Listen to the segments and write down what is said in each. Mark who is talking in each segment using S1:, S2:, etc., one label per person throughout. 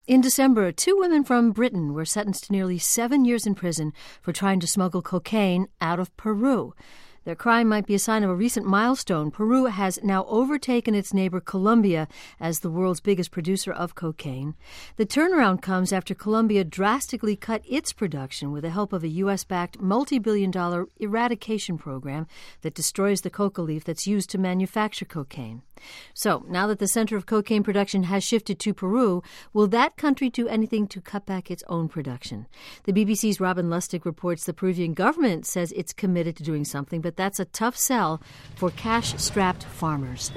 S1: In December, 2 women from Britain were sentenced to nearly 7 years in prison for trying to smuggle cocaine out of Peru. Their crime might be a sign of a recent milestone. Peru has now overtaken its neighbor Colombia as the world's biggest producer of cocaine. The turnaround comes after Colombia drastically cut its production with the help of a U.S.-backed multi-billion-dollar eradication program that destroys the coca leaf that's used to manufacture cocaine. So, now that the center of cocaine production has shifted to Peru, will that country do anything to cut back its own production? The BBC's Robin Lustig reports the Peruvian government says it's committed to doing something, but that's a tough sell for cash-strapped farmers.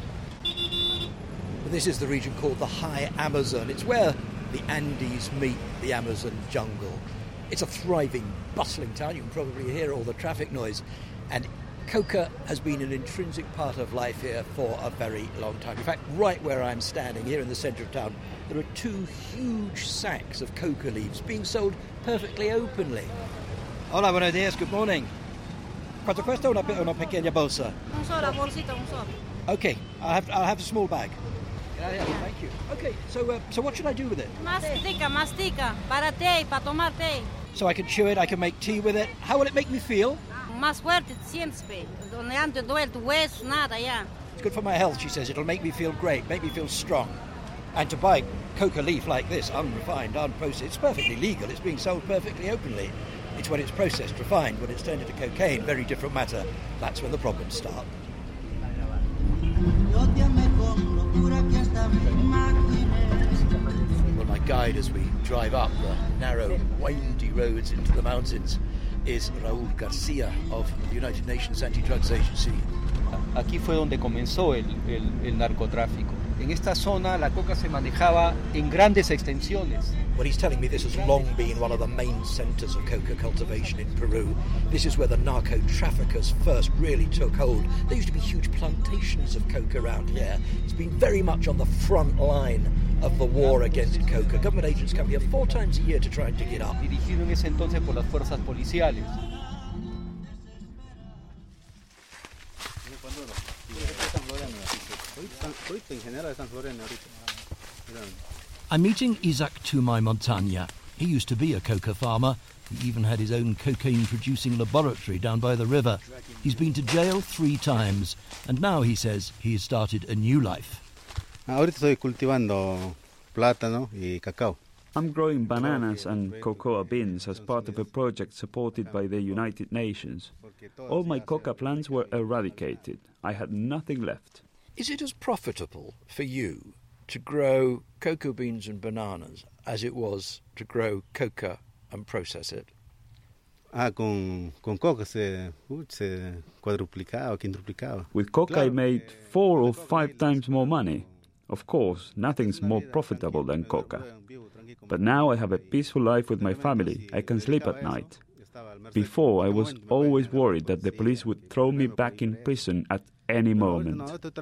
S2: This is the region called the High Amazon. It's where the Andes meet the Amazon jungle. It's a thriving, bustling town. You can probably hear all the traffic noise. And coca has been an intrinsic part of life here for a very long time. In fact, right where I'm standing, here in the centre of town, there are 2 huge sacks of coca leaves being sold perfectly openly. Hola, buenos días, good morning. ¿Cuánto cuesta una pequeña bolsa?
S3: Un sola bolsita, un sola.
S2: Okay, I'll have a small bag. Yeah, thank you. Okay, so what should I do with it?
S3: Mastica, para té, para tomar té.
S2: So I can chew it, I can make tea with it. How will it make me feel?
S3: Más fuerte siempre, donde antes duele tu hueso, nada ya.
S2: It's good for my health, she says. It'll make me feel great, make me feel strong. And to buy coca leaf like this, unrefined, unprocessed, it's perfectly legal. It's being sold perfectly openly. It's when it's processed, refined, when it's turned into cocaine, very different matter. That's when the problems start. Well, my guide as we drive up the narrow, windy roads into the mountains is Raúl García of the United Nations Anti-Drugs Agency.
S4: Aquí fue donde comenzó el narcotráfico. En esta zona la coca se manejaba en grandes extensiones.
S2: Well, he's telling me this has long been one of the main centres of coca cultivation in Peru. This is where the narco-traffickers first really took hold. There used to be huge plantations of coca around here. It's been very much on the front line of the war against coca. Government agents come here 4 times a year to try and dig it up.
S4: Dirigido en ese entonces por las fuerzas policiales.
S5: I'm meeting Isaac Tumay Montaña. He used to be a coca farmer. He even had his own cocaine-producing laboratory down by the river. He's been to jail 3 times, and now he says he has started a new life.
S6: Ahorita estoy cultivando plátano y cacao.
S7: I'm growing bananas and cocoa beans as part of a project supported by the United Nations. All my coca plants were eradicated. I had nothing left.
S2: Is it as profitable for you to grow cocoa beans and bananas as it was to grow coca and process it?
S6: Con coca se cuadruplicaba, quintuplicaba.
S7: With coca I made 4 or 5 times more money. Of course, nothing's more profitable than coca. But now I have a peaceful life with my family. I can sleep at night. Before, I was always worried that the police would throw me back in prison at any moment.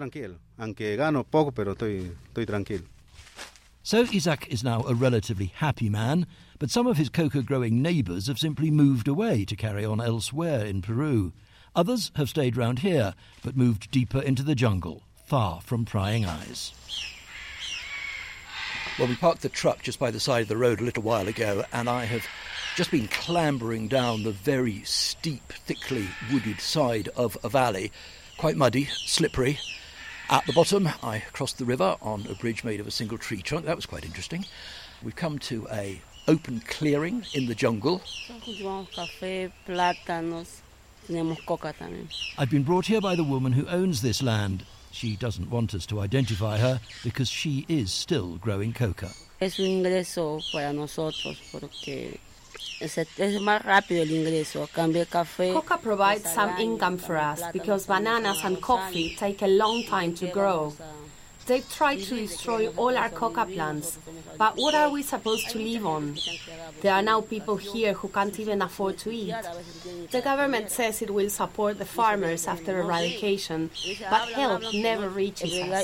S5: So Isaac is now a relatively happy man, but some of his coca-growing neighbours have simply moved away to carry on elsewhere in Peru. Others have stayed round here, but moved deeper into the jungle, far from prying eyes.
S2: Well, we parked the truck just by the side of the road a little while ago, and I have just been clambering down the very steep, thickly wooded side of a valley. Quite muddy, slippery. At the bottom, I crossed the river on a bridge made of a single tree trunk. That was quite interesting. We've come to an open clearing in the jungle.
S5: I've been brought here by the woman who owns this land. She doesn't want us to identify her because she is still growing coca.
S8: Coca provides some income for us because bananas and coffee take a long time to grow. They've tried to destroy all our coca plants, but what are we supposed to live on? There are now people here who can't even afford to eat. The government says it will support the farmers after eradication, but help never reaches us.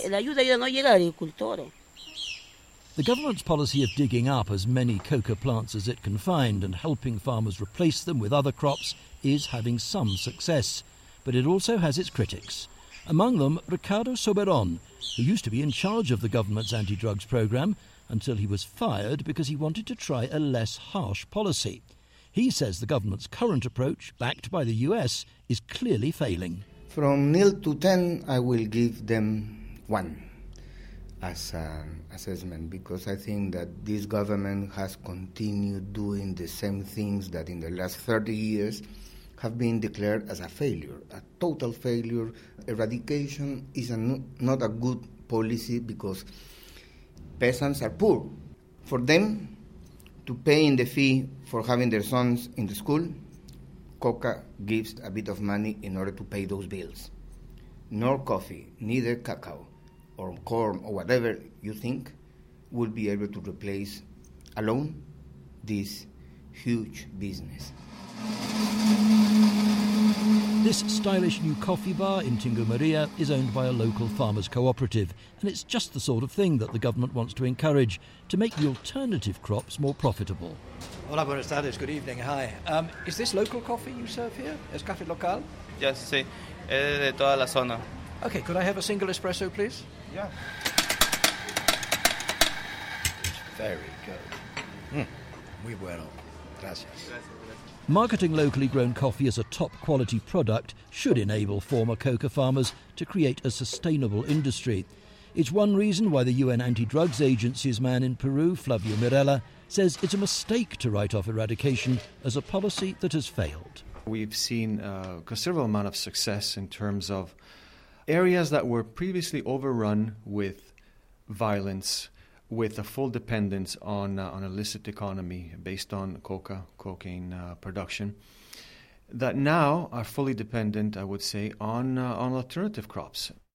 S5: The government's policy of digging up as many coca plants as it can find and helping farmers replace them with other crops is having some success, but it also has its critics. Among them, Ricardo Soberon, who used to be in charge of the government's anti-drugs programme, until he was fired because he wanted to try a less harsh policy. He says the government's current approach, backed by the US, is clearly failing.
S9: From 0 to 10, I will give them 1 as an assessment, because I think that this government has continued doing the same things that in the last 30 years have been declared as a failure, a total failure. Eradication is not a good policy because peasants are poor. For them to pay in the fee for having their sons in the school, Coca gives a bit of money in order to pay those bills. Nor coffee, neither cacao or corn or whatever you think will be able to replace alone this huge business.
S5: This stylish new coffee bar in Tingo Maria is owned by a local farmers' cooperative, and it's just the sort of thing that the government wants to encourage to make the alternative crops more profitable.
S2: Hola, buenas tardes. Good evening. Hi. Is this local coffee you serve here? Es café local?
S10: Yes, sí. Es de toda la zona.
S2: Okay, could I have a single espresso, please?
S10: Yeah.
S2: It's very good. Muy bueno. Gracias.
S5: Marketing locally grown coffee as a top-quality product should enable former coca farmers to create a sustainable industry. It's one reason why the UN Anti-Drugs Agency's man in Peru, Flavio Mirella, says it's a mistake to write off eradication as a policy that has failed.
S11: We've seen a considerable amount of success in terms of areas that were previously overrun with violence, with a full dependence on illicit economy based on cocaine production, that now are fully dependent, I would say, on alternative crops.